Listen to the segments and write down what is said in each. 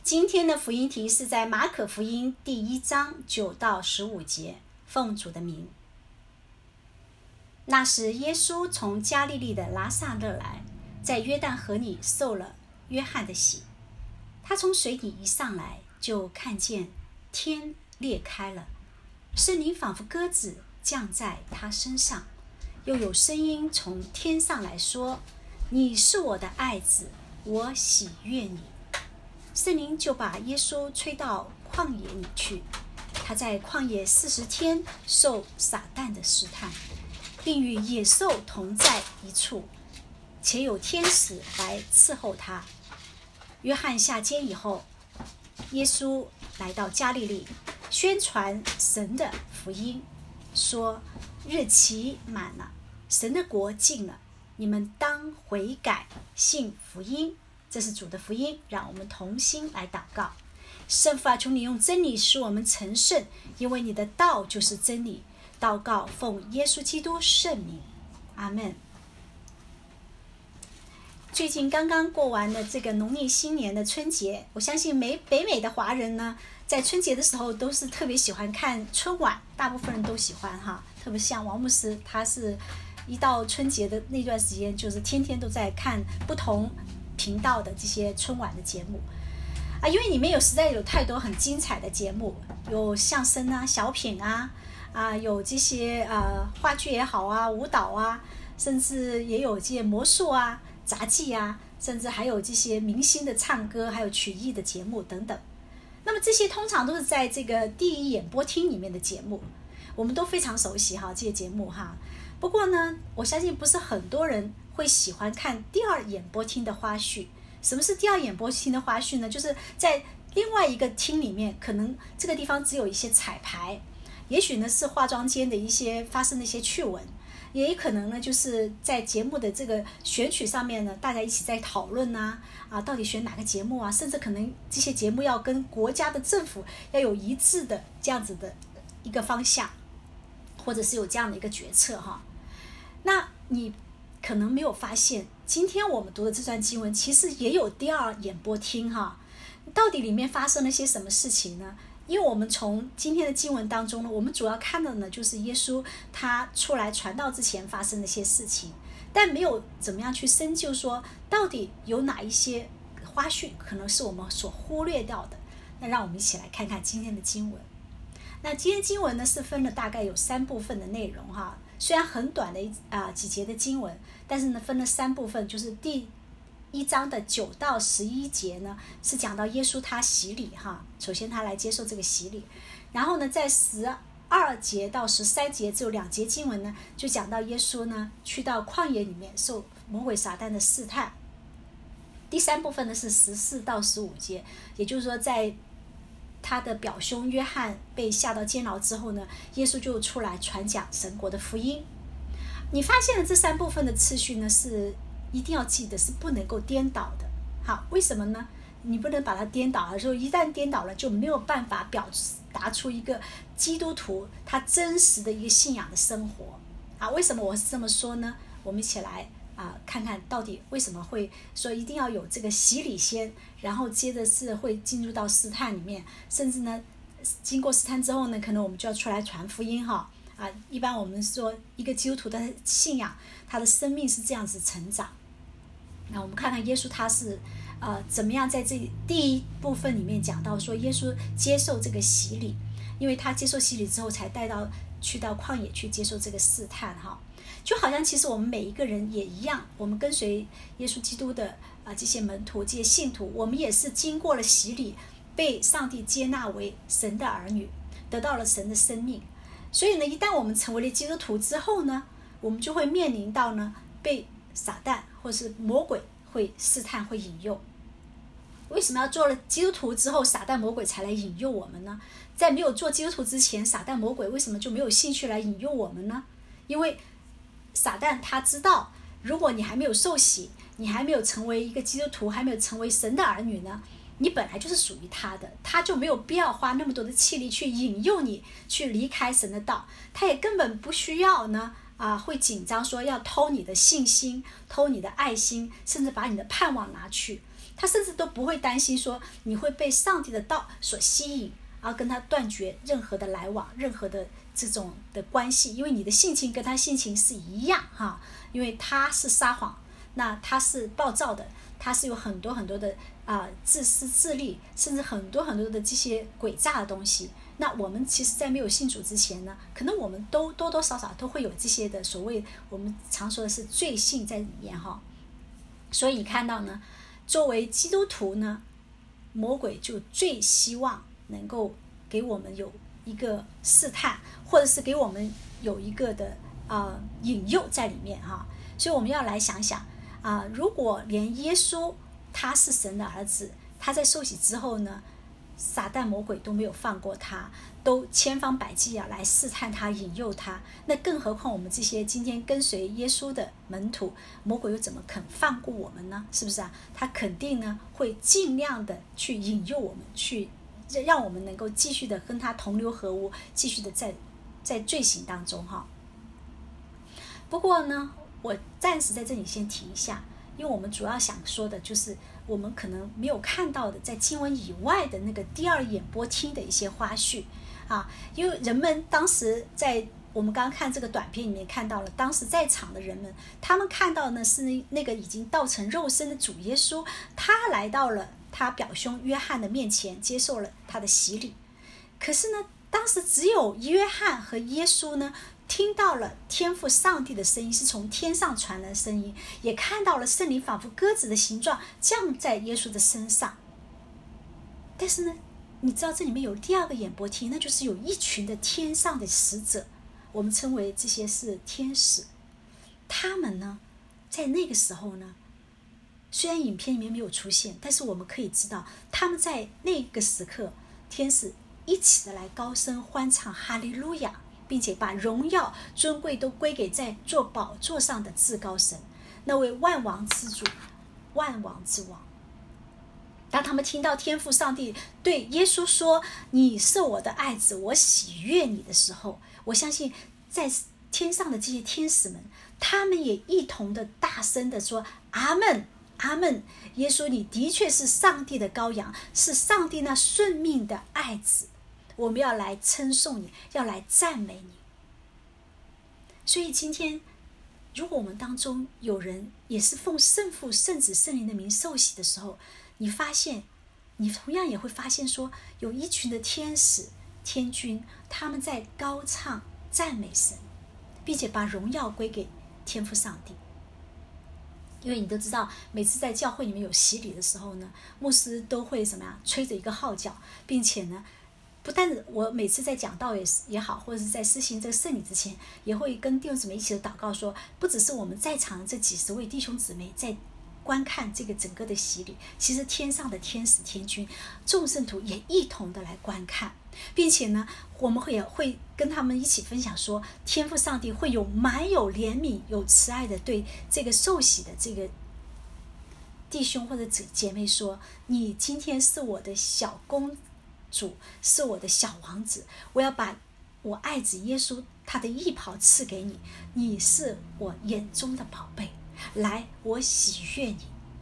今天的福音题是在马可福音第1章9到15节，奉主的名。那时耶稣从加利利的拿撒勒来，在约旦河里受了约翰的洗。他从水里一上来，就看见天裂开了，圣灵仿佛鸽子降在他身上，又有声音从天上来说：你是我的爱子，我喜悦你。圣灵就把耶稣吹到旷野里去，他在旷野40天受撒旦的试探，并与野兽同在一处，且有天使来伺候他。约翰下监以后，耶稣来到加利利，宣传神的福音，说：日期满了，神的国近了，你们当悔改，信福音。这是主的福音，让我们同心来祷告。圣父啊，求你用真理使我们成圣，因为你的道就是真理。祷告奉耶稣基督圣名，阿们。最近刚刚过完了这个农历新年的春节，我相信北美的华人呢，在春节的时候都是特别喜欢看春晚，大部分人都喜欢哈。特别像王牧师，他是一到春节的那段时间，就是天天都在看不同频道的这些春晚的节目啊，因为里面实在有太多很精彩的节目，有相声啊、小品啊，有这些话剧也好啊、舞蹈啊，甚至也有这些魔术啊、杂技啊，甚至还有这些明星的唱歌，还有曲艺的节目等等。那么这些通常都是在这个第一演播厅里面的节目，我们都非常熟悉哈这些节目哈。不过呢，我相信不是很多人会喜欢看第二演播厅的花絮。什么是第二演播厅的花絮呢？就是在另外一个厅里面，可能这个地方只有一些彩排，也许呢是化妆间的一些发生的一些趣闻，也可能呢就是在节目的这个选曲上面呢，大家一起在讨论到底选哪个节目啊，甚至可能这些节目要跟国家的政府要有一致的这样子的一个方向，或者是有这样的一个决策哈。那你可能没有发现，今天我们读的这段经文其实也有第二演播厅哈。到底里面发生了些什么事情呢？因为我们从今天的经文当中呢，我们主要看的呢就是耶稣他出来传道之前发生的一些事情，但没有怎么样去深究说到底有哪一些花絮可能是我们所忽略掉的。那让我们一起来看看今天的经文。那今天经文呢是分了大概有3部分的内容哈。虽然很短的几节的经文，但是呢分了3部分，就是第1章的9到11节呢是讲到耶稣他洗礼哈，首先他来接受这个洗礼，然后呢在12节到13节只有2节经文呢，就讲到耶稣呢去到旷野里面受魔鬼撒旦的试探。第3部分呢是14到15节，也就是说在他的表兄约翰被下到监牢之后呢，耶稣就出来传讲神国的福音。你发现了这3部分的次序呢，是一定要记得是不能够颠倒的。好，为什么呢？你不能把它颠倒了，说一旦颠倒了就没有办法表达出一个基督徒他真实的一个信仰的生活为什么我是这么说呢？我们一起来看看到底为什么会说一定要有这个洗礼先，然后接着是会进入到试探里面，甚至呢经过试探之后呢，可能我们就要出来传福音哈一般我们说一个基督徒的信仰，他的生命是这样子成长。那我们看看耶稣他是怎么样在这第1部分里面讲到说耶稣接受这个洗礼，因为他接受洗礼之后才去到旷野去接受这个试探哈。就好像其实我们每一个人也一样，我们跟随耶稣基督的这些门徒这些信徒，我们也是经过了洗礼，被上帝接纳为神的儿女，得到了神的生命。所以呢一旦我们成为了基督徒之后呢，我们就会面临到呢被撒旦或是魔鬼会试探会引诱。为什么要做了基督徒之后撒旦魔鬼才来引诱我们呢？在没有做基督徒之前，撒旦魔鬼为什么就没有兴趣来引诱我们呢？因为撒旦他知道，如果你还没有受洗，你还没有成为一个基督徒，还没有成为神的儿女呢，你本来就是属于他的，他就没有必要花那么多的气力去引诱你去离开神的道，他也根本不需要呢会紧张说要偷你的信心，偷你的爱心，甚至把你的盼望拿去。 他甚至都不会担心说你会被上帝的道所吸引，而跟他断绝任何的来往，任何的这种的关系，因为你的性情跟他性情是一样哈，因为他是撒谎，那他是暴躁的，他是有很多很多的自私自利，甚至很多很多的这些诡诈的东西。那我们其实在没有信主之前呢，可能我们都多多少少都会有这些的所谓我们常说的是罪性在里面哈。所以你看到呢，作为基督徒呢，魔鬼就最希望能够给我们有一个试探，或者是给我们有一个的引诱在里面哈。所以我们要来想想如果连耶稣他是神的儿子，他在受洗之后呢，撒旦魔鬼都没有放过他，都千方百计来试探他，引诱他，那更何况我们这些今天跟随耶稣的门徒，魔鬼又怎么肯放过我们呢？是不是他肯定呢会尽量的去引诱我们，去让我们能够继续的跟他同流合污，继续的在罪行当中哈。不过呢，我暂时在这里先停一下，因为我们主要想说的就是我们可能没有看到的在经文以外的那个第二演播厅的一些花絮因为人们当时在我们刚刚看这个短片里面看到了，当时在场的人们，他们看到呢是那个已经道成肉身的主耶稣，他来到了他表兄约翰的面前，接受了他的洗礼。可是呢，当时只有约翰和耶稣呢听到了天父上帝的声音，是从天上传来的声音，也看到了圣灵仿佛鸽子的形状降在耶稣的身上。但是呢，你知道这里面有第二个演播厅，那就是有一群的天上的使者，我们称为这些是天使。他们呢在那个时候呢，虽然影片里面没有出现，但是我们可以知道他们在那个时刻，天使一起的来高声欢唱哈利路亚，并且把荣耀尊贵都归给在坐宝座上的至高神，那位万王之主，万王之王。当他们听到天父上帝对耶稣说你是我的爱子，我喜悦你的时候，我相信在天上的这些天使们，他们也一同的大声的说阿们阿们，耶稣你的确是上帝的羔羊，是上帝那顺命的爱子，我们要来称颂你，要来赞美你。所以今天如果我们当中有人也是奉圣父圣子圣灵的名受洗的时候，你发现你同样也会发现说，有一群的天使天君，他们在高唱赞美神，并且把荣耀归给天父上帝。因为你都知道，每次在教会里面有洗礼的时候呢，牧师都会怎么样吹着一个号角，并且呢不但我每次在讲道也好，或者是在施行这个圣礼之前，也会跟弟兄姊妹一起的祷告说，不只是我们在场的这几十位弟兄姊妹在观看这个整个的洗礼，其实天上的天使天君众圣徒也一同的来观看，并且呢我们也会跟他们一起分享说，天父上帝会有满有怜悯有慈爱的对这个受洗的这个弟兄或者姐妹说，你今天是我的小公主，是我的小王子，我要把我爱子耶稣他的义袍赐给你，你是我眼中的宝贝，来，我喜悦你。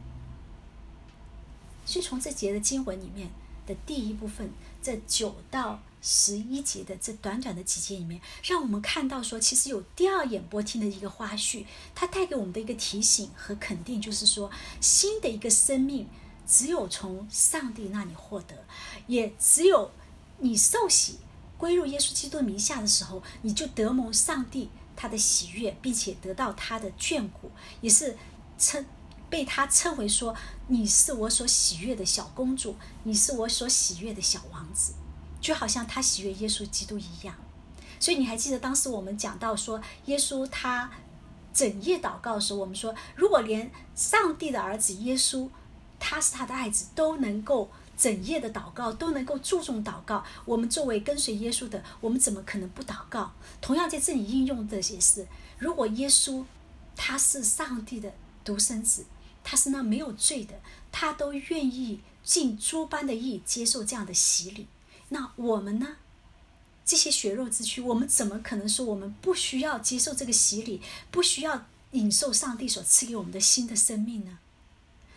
所以从这节的经文里面的第一部分，这9到11节的这短短的几节里面，让我们看到说，其实有第二演播厅的一个花絮，它带给我们的一个提醒和肯定，就是说新的一个生命只有从上帝那里获得，也只有你受洗归入耶稣基督名下的时候，你就得蒙上帝他的喜悦，并且得到他的眷顾，也是被他称为说，你是我所喜悦的小公主，你是我所喜悦的小王子，就好像他喜悦耶稣基督一样。所以你还记得当时我们讲到说，耶稣他整夜祷告的时候，我们说如果连上帝的儿子耶稣他是他的爱子都能够整夜的祷告，都能够注重祷告，我们作为跟随耶稣的，我们怎么可能不祷告？同样在这里应用的也是，如果耶稣他是上帝的独生子，他是那没有罪的，他都愿意尽诸般的义接受这样的洗礼，那我们呢，这些血肉之躯，我们怎么可能说我们不需要接受这个洗礼，不需要领受上帝所赐给我们的新的生命呢？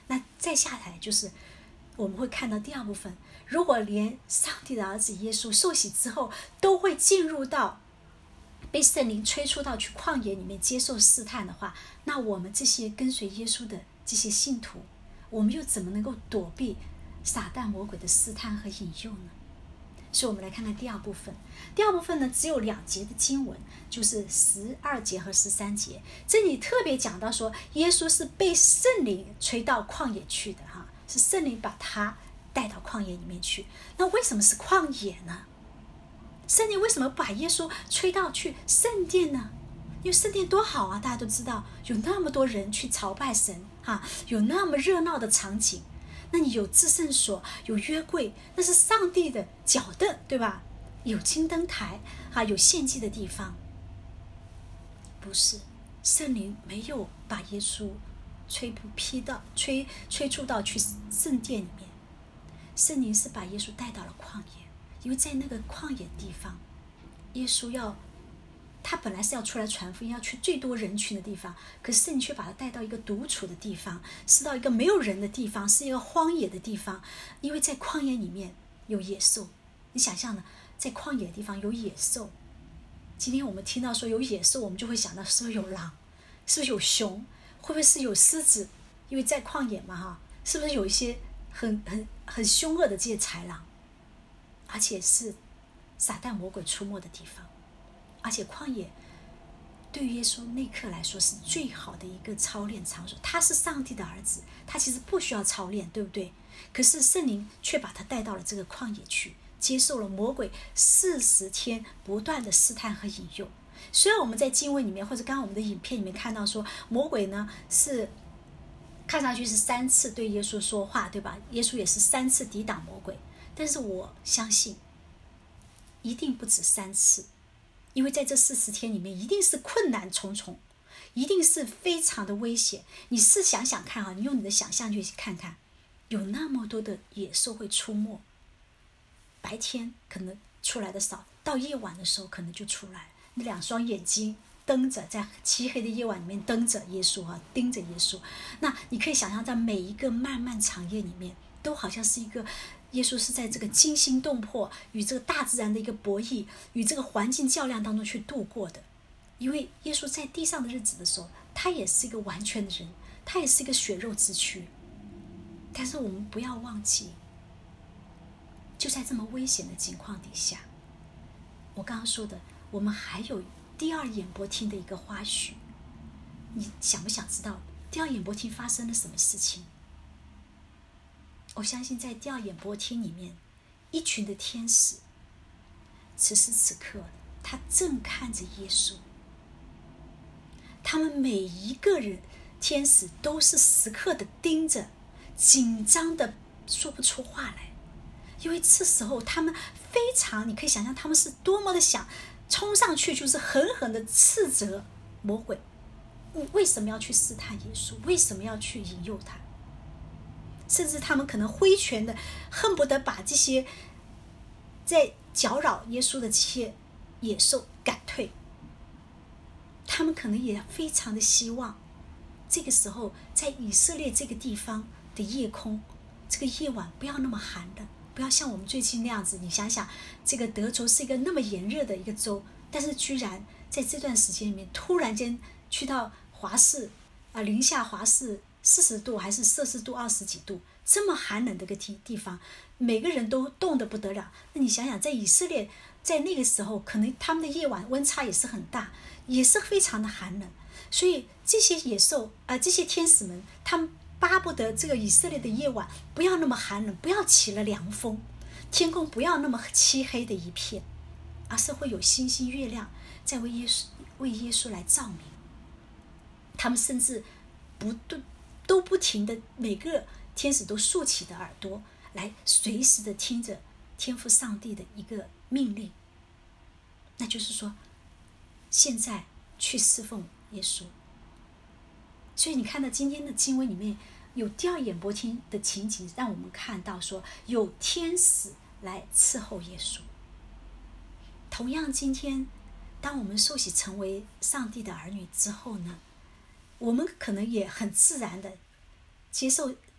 那再下来就是我们会看到第二部分，如果连上帝的儿子耶稣受洗之后都会进入到被圣灵催促到去旷野里面接受试探的话，那我们这些跟随耶稣的这些信徒，我们又怎么能够躲避撒旦魔鬼的试探和引诱呢？所以我们来看看第二部分。第二部分呢，只有2节的经文，就是12节和13节。这里特别讲到说，耶稣是被圣灵吹到旷野去的哈，是圣灵把他带到旷野里面去。那为什么是旷野呢？圣灵为什么不把耶稣吹到去圣殿呢？因为圣殿多好啊，大家都知道，有那么多人去朝拜神哈，有那么热闹的场景。那你有至圣所，有约柜，那是上帝的脚凳，对吧？有金灯台啊，有献祭的地方。不是，圣灵没有把耶稣吹出到去圣殿里面，圣灵是把耶稣带到了旷野，因为在那个旷野地方，耶稣他本来是要出来传福音，要去最多人群的地方，可是圣灵却把他带到一个独处的地方，是到一个没有人的地方，是一个荒野的地方。因为在旷野里面有野兽，你想象呢，在旷野的地方有野兽。今天我们听到说有野兽，我们就会想到是不是有狼，是不是有熊，会不会是有狮子？因为在旷野嘛哈，是不是有一些很凶恶的这些豺狼，而且是撒旦魔鬼出没的地方。而且旷野对于耶稣那刻来说是最好的一个操练场所，他是上帝的儿子，他其实不需要操练，对不对？可是圣灵却把他带到了这个旷野去，接受了魔鬼40天不断的试探和引诱。虽然我们在经文里面或者刚刚我们的影片里面看到说，魔鬼呢是看上去是3次对耶稣说话，对吧？耶稣也是3次抵挡魔鬼，但是我相信一定不止3次。因为在这40天里面一定是困难重重，一定是非常的危险。你试想想看啊，你用你的想象去看看，有那么多的野兽会出没，白天可能出来的少，到夜晚的时候可能就出来，那2双眼睛瞪着，在漆黑的夜晚里面瞪着耶稣啊，盯着耶稣。那你可以想象在每一个漫漫长夜里面，都好像是一个耶稣是在这个惊心动魄与这个大自然的一个博弈，与这个环境较量当中去度过的。因为耶稣在地上的日子的时候，他也是一个完全的人，他也是一个血肉之躯。但是我们不要忘记，就在这么危险的情况底下，我刚刚说的，我们还有第2演播厅的一个花絮。你想不想知道第2演播厅发生了什么事情？我相信在第2演播厅里面，一群的天使，此时此刻他正看着耶稣，他们每一个人天使都是时刻的盯着，紧张的说不出话来。因为这时候他们非常，你可以想象他们是多么的想冲上去，就是狠狠的斥责魔鬼，你为什么要去试探耶稣，为什么要去引诱他？甚至他们可能挥拳的恨不得把这些在搅扰耶稣的这些野兽赶退。他们可能也非常的希望这个时候在以色列这个地方的夜空，这个夜晚不要那么寒冷，不要像我们最近那样子。你想想，这个德州是一个那么炎热的一个州，但是居然在这段时间里面突然间去到华氏零下华氏40度还是摄氏度20几度，这么寒冷的一个地方，每个人都冻得不得了。那你想想，在以色列在那个时候，可能他们的夜晚温差也是很大，也是非常的寒冷。所以这些野兽这些天使们，他们巴不得这个以色列的夜晚不要那么寒冷，不要起了凉风，天空不要那么漆黑的一片，而是会有星星月亮在为耶稣来照明。他们甚至都不停的，每个天使都竖起的耳朵来随时的听着天父上帝的一个命令，那就是说现在去侍奉耶稣。所以你看到今天的经文里面有第2演播厅的情景，让我们看到说有天使来伺候耶稣。同样今天当我们受洗成为上帝的儿女之后呢，我们可能也很自然的接受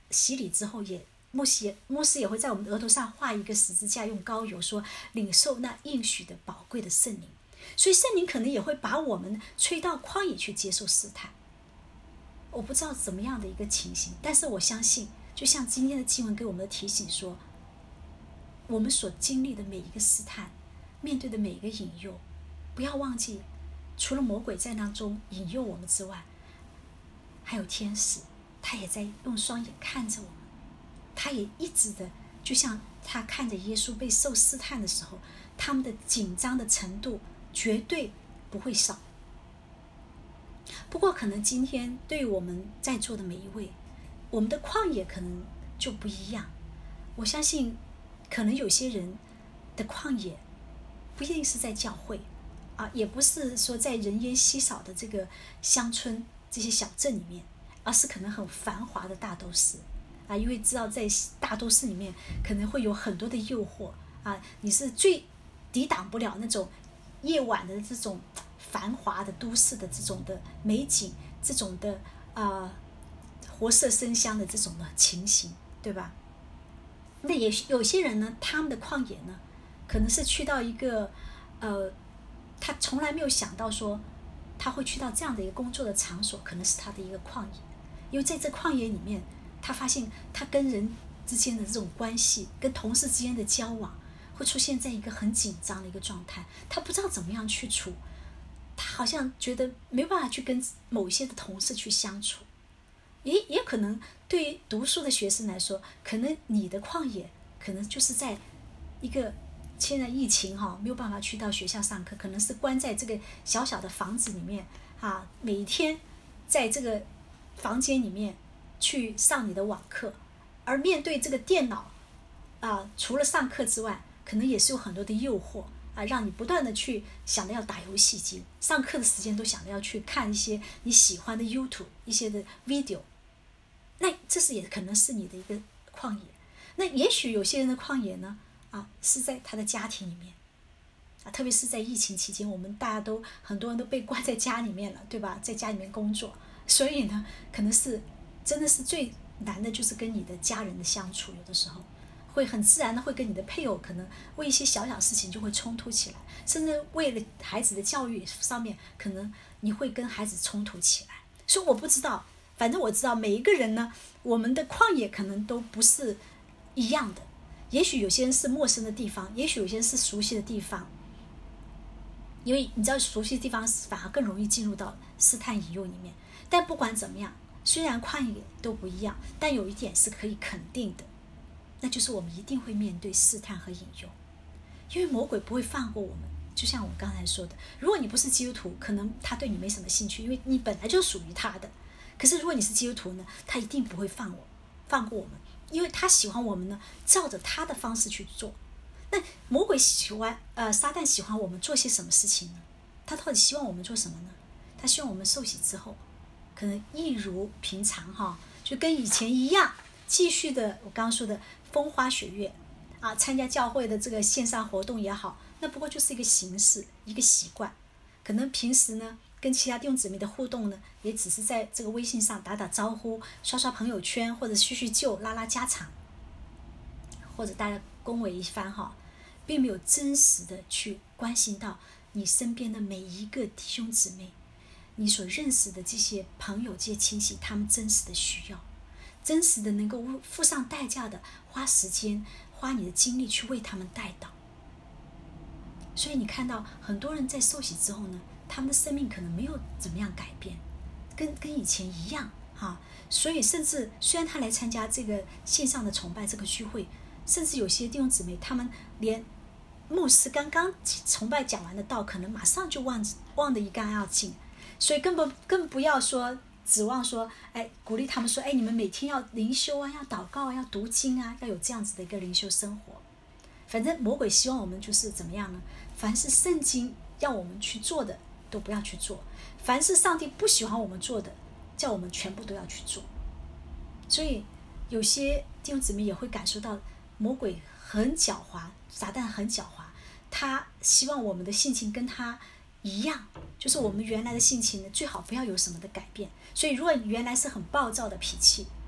洗礼之后牧师也会在我们的额头上画一个十字架，用膏油说领受那应许的宝贵的圣灵。所以圣灵可能也会把我们吹到旷野去接受试探。我不知道怎么样的一个情形，但是我相信，就像今天的经文给我们的提醒说，我们所经历的每一个试探，面对的每一个引诱，不要忘记，除了魔鬼在那中引诱我们之外，还有天使，他也在用双眼看着我们，他也一直的，就像他看着耶稣被受试探的时候，他们的紧张的程度绝对不会少。不过可能今天对于我们在座的每一位，我们的旷野可能就不一样。我相信可能有些人的旷野不一定是在教会也不是说在人烟稀少的这个乡村这些小镇里面，而是可能很繁华的大都市因为知道在大都市里面可能会有很多的诱惑你是最抵挡不了那种夜晚的这种繁华的都市的这种的美景，这种的活色生香的这种的情形，对吧？那也有些人呢，他们的旷野呢，可能是去到一个他从来没有想到说他会去到这样的一个工作的场所，可能是他的一个旷野。因为在这旷野里面，他发现他跟人之间的这种关系，跟同事之间的交往，会出现在一个很紧张的一个状态，他不知道怎么样去处，他好像觉得没办法去跟某一些的同事去相处。也可能对于读书的学生来说，可能你的旷野可能就是在一个现在疫情没有办法去到学校上课，可能是关在这个小小的房子里面每天在这个房间里面去上你的网课，而面对这个电脑除了上课之外，可能也是有很多的诱惑让你不断的去想着要打游戏机，上课的时间都想着要去看一些你喜欢的 YouTube 一些的 video， 那这是也可能是你的一个旷野。那也许有些人的旷野呢是在他的家庭里面特别是在疫情期间，我们大家都很多人都被关在家里面了，对吧？在家里面工作，所以呢可能是真的是最难的就是跟你的家人的相处，有的时候会很自然的会跟你的配偶可能为一些小小事情就会冲突起来，甚至为了孩子的教育上面可能你会跟孩子冲突起来。所以我不知道，反正我知道每一个人呢，我们的旷野可能都不是一样的，也许有些人是陌生的地方，也许有些人是熟悉的地方，因为你知道熟悉的地方反而更容易进入到试探引诱里面。但不管怎么样，虽然旷野都不一样，但有一点是可以肯定的，那就是我们一定会面对试探和引诱，因为魔鬼不会放过我们。就像我刚才说的，如果你不是基督徒，可能他对你没什么兴趣，因为你本来就属于他的。可是如果你是基督徒呢，他一定不会放过我们，因为他喜欢我们呢照着他的方式去做。那魔鬼喜欢撒旦喜欢我们做些什么事情呢？他到底希望我们做什么呢？他希望我们受洗之后可能一如平常就跟以前一样，继续的我刚刚说的风花雪月参加教会的这个线上活动也好，那不过就是一个形式，一个习惯。可能平时呢跟其他弟兄姊妹的互动呢，也只是在这个微信上打打招呼，刷刷朋友圈，或者叙叙旧，拉拉家常，或者大家恭维一番并没有真实的去关心到你身边的每一个弟兄姊妹，你所认识的这些朋友、这些亲戚，他们真实的需要，真实的能够付上代价的花时间、花你的精力去为他们代祷。所以你看到很多人在受洗之后呢，他们的生命可能没有怎么样改变，跟以前一样所以甚至虽然他来参加这个线上的崇拜这个聚会，甚至有些弟兄姊妹他们连牧师刚刚崇拜讲完的道，可能马上就忘得一干二净。所以更不要说指望说鼓励他们说你们每天要灵修要祷告要读经要有这样子的一个灵修生活。反正魔鬼希望我们就是怎么样呢？凡是圣经要我们去做的都不要去做，凡是上帝不喜欢我们做的，叫我们全部都要去做。所以有些弟兄姊妹也会感受到魔鬼很狡猾，撒旦很狡猾，他希望我们的性情跟他一样，就是我们原来的性情呢，最好不要有什么的改变。所以如果你原来是很暴躁的脾气，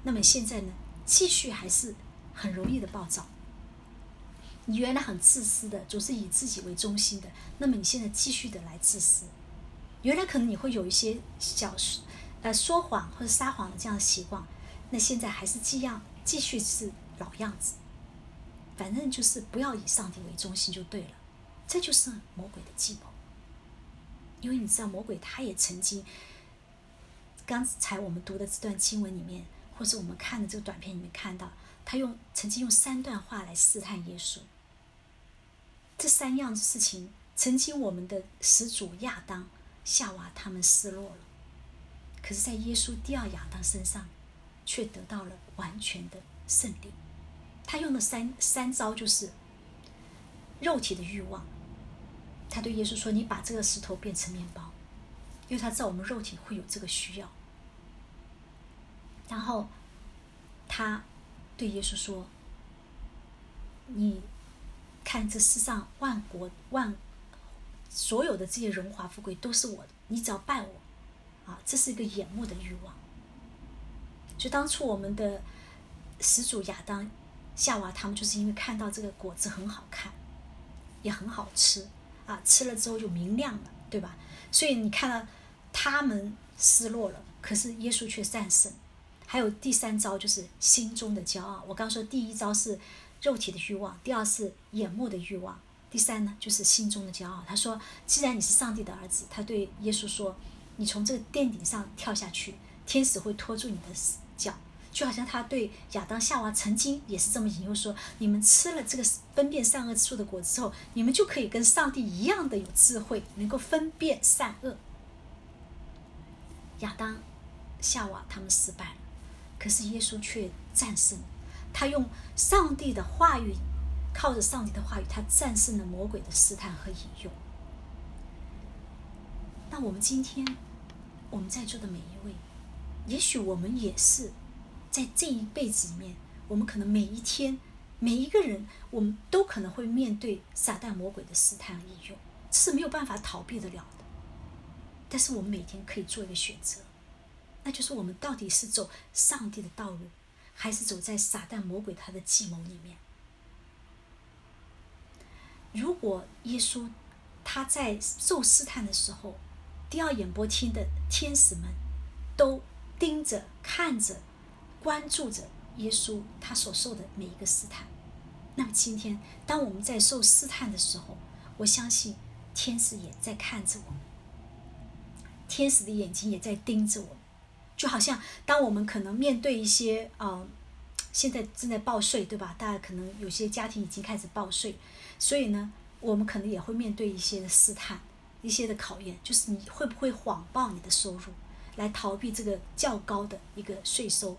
那么现在呢，继续还是很容易的暴躁。你原来很自私的，总是以自己为中心的，那么你现在继续的来自私。原来可能你会有一些说谎或者撒谎的这样的习惯，那现在还是继续是老样子。反正就是不要以上帝为中心就对了。这就是魔鬼的计谋。因为你知道魔鬼他也曾经，刚才我们读的这段经文里面，或是我们看的这个短片里面看到，他曾经用3段话来试探耶稣。这3样事情，曾经我们的始祖亚当、夏娃他们失落了，可是在耶稣第2亚当身上却得到了完全的胜利。他用的三招就是肉体的欲望。他对耶稣说，你把这个石头变成面包，因为他知道我们肉体会有这个需要。然后他对耶稣说，你看这世上所有的这些荣华富贵都是我的，你只要拜我这是一个眼目的欲望。就当初我们的始祖亚当、夏娃他们就是因为看到这个果子很好看，也很好吃吃了之后就明亮了，对吧？所以你看到他们失落了，可是耶稣却战胜。还有第3招就是心中的骄傲。我刚说第1招是肉体的欲望，第2是眼目的欲望，第3呢就是心中的骄傲。他说，既然你是上帝的儿子，他对耶稣说，你从这个殿顶上跳下去，天使会拖住你的脚。就好像他对亚当夏娃曾经也是这么引诱说，你们吃了这个分辨善恶之树的果子之后，你们就可以跟上帝一样的有智慧，能够分辨善恶。亚当夏娃他们失败了，可是耶稣却战胜。他用上帝的话语，靠着上帝的话语，他战胜了魔鬼的试探和引诱。那我们今天我们在座的每一位，也许我们也是在这一辈子里面，我们可能每一天每一个人，我们都可能会面对撒旦魔鬼的试探和引诱，这是没有办法逃避得了的。但是我们每天可以做一个选择，那就是我们到底是走上帝的道路，还是走在撒旦魔鬼他的计谋里面。如果耶稣他在受试探的时候，第2演播厅的天使们都盯着看着关注着耶稣他所受的每一个试探，那么今天当我们在受试探的时候，我相信天使也在看着我们，天使的眼睛也在盯着我们。就好像当我们可能面对一些现在正在报税，对吧？大家可能有些家庭已经开始报税，所以呢我们可能也会面对一些的试探，一些的考验，就是你会不会谎报你的收入，来逃避这个较高的一个税收。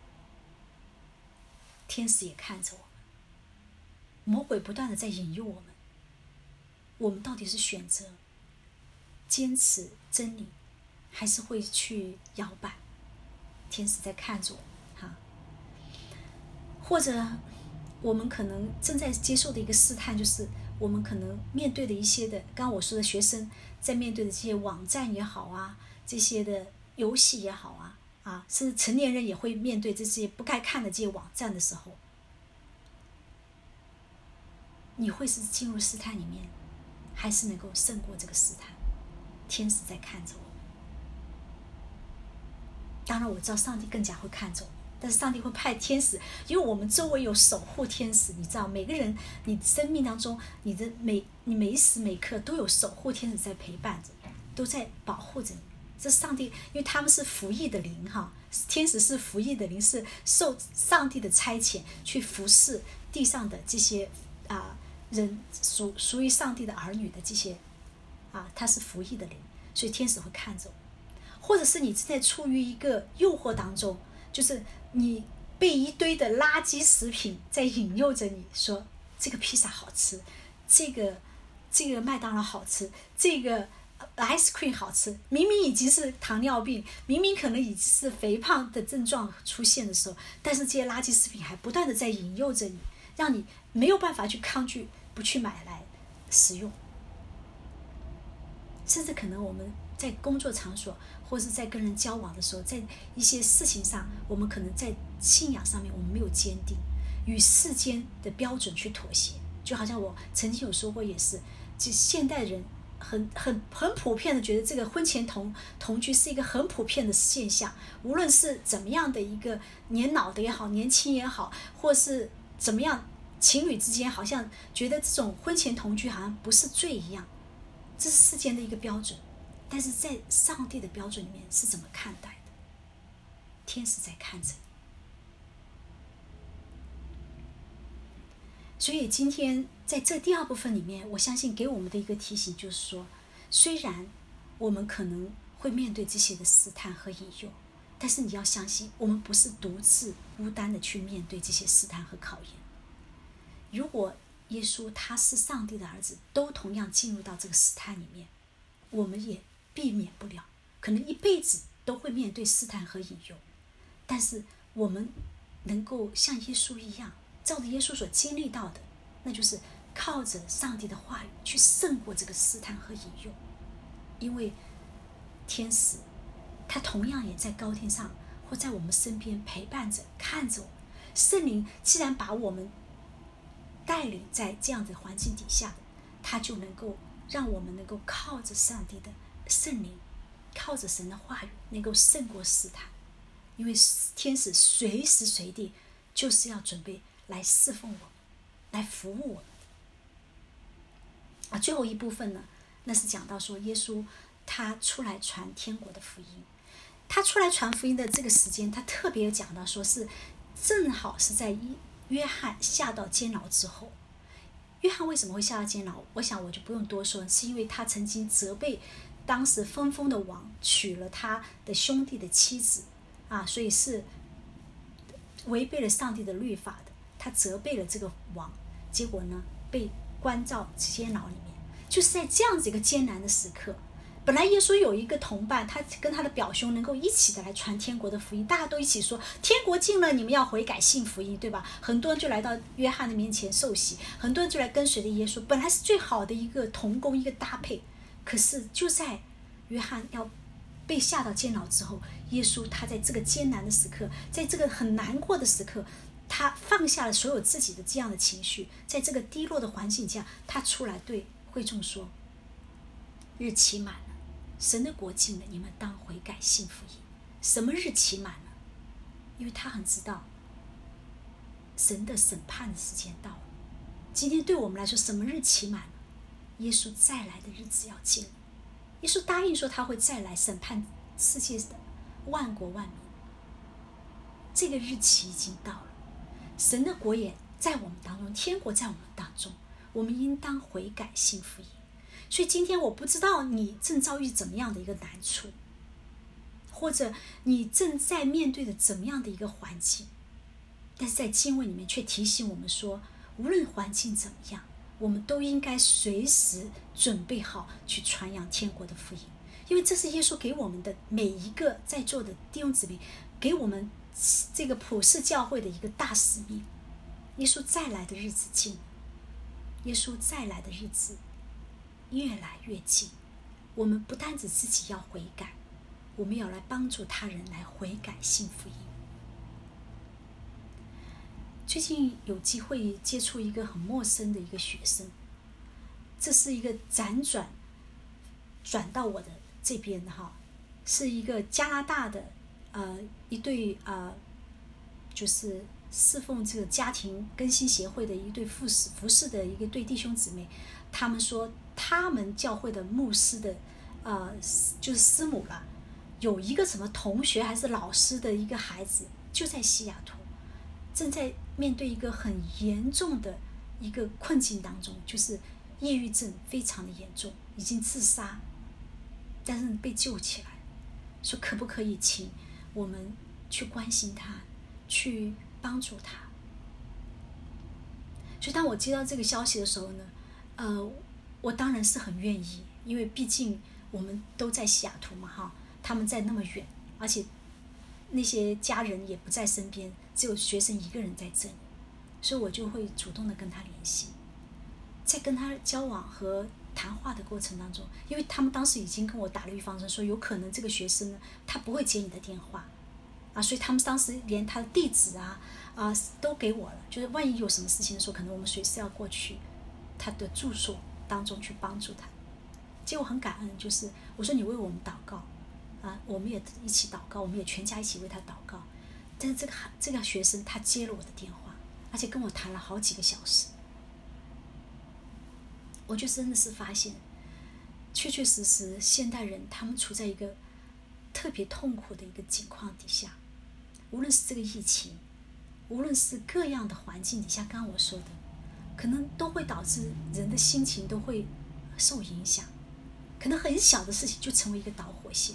天使也看着我们，魔鬼不断的在引诱我们，我们到底是选择坚持真理，还是会去摇摆？天使在看着我们或者我们可能正在接受的一个试探，就是我们可能面对的一些的，刚刚我说的学生在面对的这些网站也好这些的游戏也好甚至成年人也会面对这些不该看的这些网站的时候，你会是进入试探里面，还是能够胜过这个试探？天使在看着我们。当然我知道上帝更加会看着我们，但是上帝会派天使，因为我们周围有守护天使。你知道每个人你生命当中你每时每刻都有守护天使在陪伴着，都在保护着你。这上帝，因为他们是服役的灵天使是服役的灵，是受上帝的差遣去服侍地上的这些人，属于上帝的儿女的这些他是服役的灵，所以天使会看着我。或者是你正在处于一个诱惑当中，就是你被一堆的垃圾食品在引诱着你，说这个披萨好吃，这个麦当劳好吃，这个ice cream 好吃，明明已经是糖尿病，明明可能已经是肥胖的症状出现的时候，但是这些垃圾食品还不断的在引诱着你，让你没有办法去抗拒，不去买来食用。甚至可能我们在工作场所，或是在跟人交往的时候，在一些事情上，我们可能在信仰上面我们没有坚定，与世间的标准去妥协。就好像我曾经有说过，也是，就现代人很普遍的觉得这个婚前同居是一个很普遍的现象，无论是怎么样的一个年老的也好，年轻也好，或是怎么样，情侣之间好像觉得这种婚前同居好像不是罪一样，这是世间的一个标准，但是在上帝的标准里面是怎么看待的？天使在看着你。所以今天在这第二部分里面，我相信给我们的一个提醒就是说，虽然我们可能会面对这些的试探和引诱，但是你要相信，我们不是独自孤单的去面对这些试探和考验。如果耶稣他是上帝的儿子，都同样进入到这个试探里面，我们也避免不了，可能一辈子都会面对试探和引诱。但是我们能够像耶稣一样，照着耶稣所经历到的，那就是靠着上帝的话语去胜过这个试探和引诱。因为天使他同样也在高天上或在我们身边陪伴着看着我们。圣灵既然把我们带领在这样的环境底下的，他就能够让我们能够靠着上帝的圣灵，靠着神的话语能够胜过试探。因为天使随时随地就是要准备来侍奉我们，来服务我们。最后一部分呢，那是讲到说耶稣他出来传天国的福音。他出来传福音的这个时间，他特别讲到说是正好是在约翰下到监牢之后。约翰为什么会下到监牢？我想我就不用多说，是因为他曾经责备当时分封的王娶了他的兄弟的妻子所以是违背了上帝的律法的。他责备了这个王，结果呢被关到监牢里面。就是在这样子一个艰难的时刻，本来耶稣有一个同伴，他跟他的表兄能够一起的来传天国的福音，大家都一起说天国近了，你们要悔改信福音，对吧？很多人就来到约翰的面前受洗，很多人就来跟随着耶稣，本来是最好的一个同工，一个搭配。可是就在约翰要被下到监牢之后，耶稣他在这个艰难的时刻，在这个很难过的时刻，他放下了所有自己的这样的情绪，在这个低落的环境下，他出来对会众说，日期满了，神的国近了，你们当悔改信福音。什么日期满了？因为他很知道神的审判的时间到了。今天对我们来说，什么日期满了？耶稣再来的日子要近了。耶稣答应说他会再来审判世界的万国万民，这个日期已经到了。神的国也在我们当中，天国在我们当中，我们应当悔改信福音。所以今天我不知道你正遭遇怎么样的一个难处，或者你正在面对的怎么样的一个环境，但是在经文里面却提醒我们说，无论环境怎么样，我们都应该随时准备好去传扬天国的福音。因为这是耶稣给我们的每一个在座的弟兄姊妹，给我们这个普世教会的一个大使命。耶稣再来的日子近了，耶稣再来的日子越来越近。我们不单止自己要悔改，我们要来帮助他人来悔改信福音。最近有机会接触一个很陌生的一个学生，这是一个辗转到我的这边的是一个加拿大的一对就是侍奉这个家庭更新协会的一对服侍的一个对弟兄姊妹。他们说他们教会的牧师的就是师母了，有一个什么同学还是老师的一个孩子就在西雅图，正在面对一个很严重的一个困境当中，就是抑郁症非常的严重，已经自杀，但是被救起来，说可不可以请我们去关心他，去帮助他。所以当我接到这个消息的时候呢，我当然是很愿意，因为毕竟我们都在西雅图嘛他们在那么远，而且那些家人也不在身边，只有学生一个人在这里，所以我就会主动的跟他联系。 在跟他交往和谈话的过程当中，因为他们当时已经跟我打了预防针，说有可能这个学生呢，他不会接你的电话，所以他们当时连他的地址都给我了，就是万一有什么事情的时候，可能我们随时要过去他的住所当中去帮助他。结果很感恩，就是我说你为我们祷告我们也一起祷告，我们也全家一起为他祷告。但是这个学生他接了我的电话，而且跟我谈了好几个小时。我就真的是发现，确确实实现代人他们处在一个特别痛苦的一个境况底下，无论是这个疫情，无论是各样的环境底下，刚刚我说的，可能都会导致人的心情都会受影响，可能很小的事情就成为一个导火线。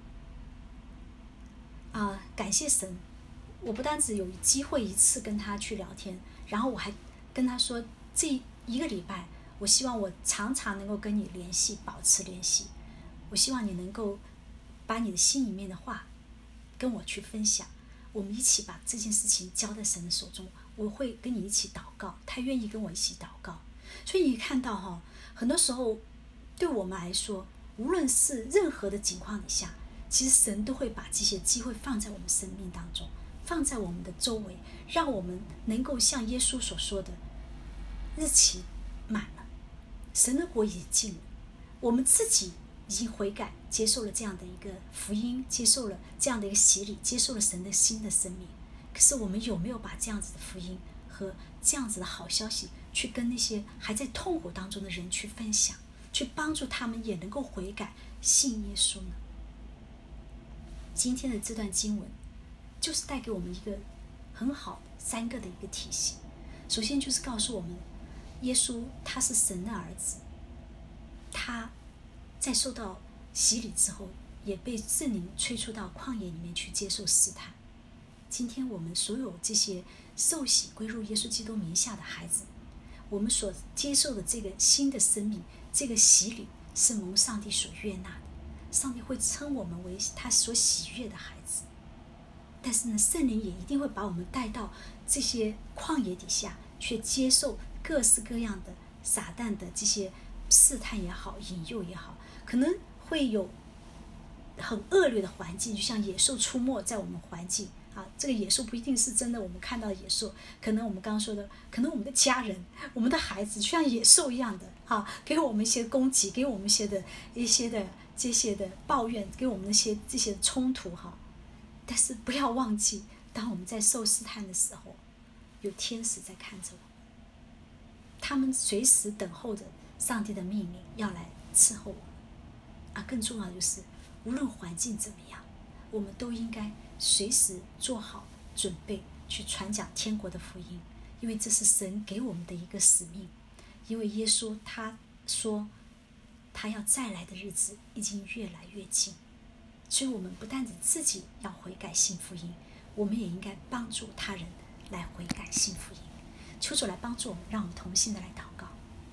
感谢神，我不单只有机会一次跟他去聊天，然后我还跟他说，这一个礼拜我希望我常常能够跟你联系，保持联系。我希望你能够把你的心里面的话跟我去分享，我们一起把这件事情交在神的手中，我会跟你一起祷告，他愿意跟我一起祷告。所以你看到很多时候对我们来说，无论是任何的情况底下，其实神都会把这些机会放在我们生命当中，放在我们的周围，让我们能够像耶稣所说的，日期满了，神的国已经近了，我们自己已经悔改，接受了这样的一个福音，接受了这样的一个洗礼，接受了神的新的生命。可是我们有没有把这样子的福音和这样子的好消息去跟那些还在痛苦当中的人去分享，去帮助他们也能够悔改信耶稣呢？今天的这段经文就是带给我们一个很好3个的一个提醒。首先就是告诉我们，耶稣他是神的儿子，他在受到洗礼之后也被圣灵催促到旷野里面去接受试探。今天我们所有这些受洗归入耶稣基督名下的孩子，我们所接受的这个新的生命，这个洗礼是蒙上帝所悦纳的，上帝会称我们为他所喜悦的孩子。但是呢，圣灵也一定会把我们带到这些旷野底下，去接受各式各样的撒旦的这些试探也好，引诱也好，可能会有很恶劣的环境，就像野兽出没在我们环境这个野兽不一定是真的我们看到的野兽，可能我们刚刚说的，可能我们的家人，我们的孩子就像野兽一样的给我们一些攻击，给我们一些的这些的抱怨，给我们这些冲突但是不要忘记，当我们在受试探的时候，有天使在看着我们，他们随时等候着上帝的命令要来伺候我们更重要的就是，无论环境怎么样，我们都应该随时做好准备去传讲天国的福音，因为这是神给我们的一个使命。因为耶稣他说他要再来的日子已经越来越近，所以我们不但只自己要悔改信福音，我们也应该帮助他人来悔改信福音。求主来帮助我们，让我们同心的来祷告。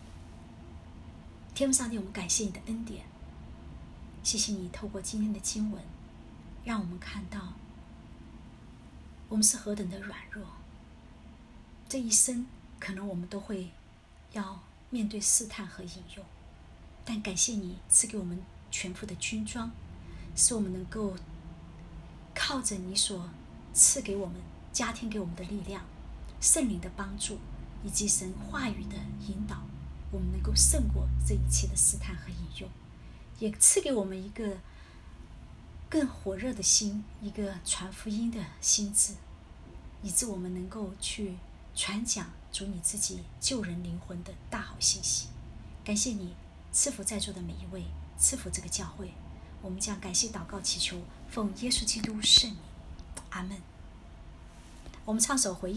天父上帝，我们感谢你的恩典，谢谢你透过今天的经文，让我们看到我们是何等的软弱，这一生可能我们都会要面对试探和引诱，但感谢你赐给我们全副的军装，使我们能够靠着你所赐给我们加添给我们的力量，圣灵的帮助以及神话语的引导，我们能够胜过这一切的试探和引诱，也赐给我们一个更火热的心，一个传福音的心智，以致我们能够去传讲主你自己救人灵魂的大好信息。感谢你赐福在座的每一位，赐福这个教会，我们将感谢祷告祈求，奉耶稣基督圣名，阿们。我们唱首回应。